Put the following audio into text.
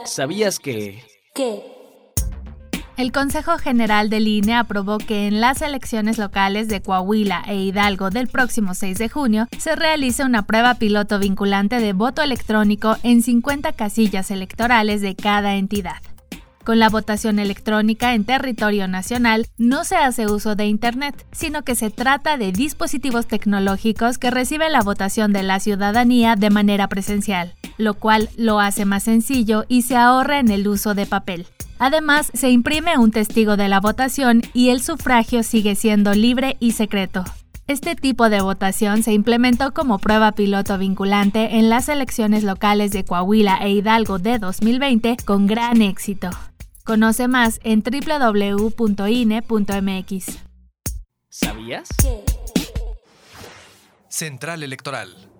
¿Sabías que...? ¿Qué? El Consejo General del INE aprobó que en las elecciones locales de Coahuila e Hidalgo del próximo 6 de junio se realice una prueba piloto vinculante de voto electrónico en 50 casillas electorales de cada entidad. Con la votación electrónica en territorio nacional no se hace uso de Internet, sino que se trata de dispositivos tecnológicos que reciben la votación de la ciudadanía de manera presencial, lo cual lo hace más sencillo y se ahorra en el uso de papel. Además, se imprime un testigo de la votación y el sufragio sigue siendo libre y secreto. Este tipo de votación se implementó como prueba piloto vinculante en las elecciones locales de Coahuila e Hidalgo de 2020 con gran éxito. Conoce más en www.ine.mx. ¿Sabías? ¿Qué? Central Electoral.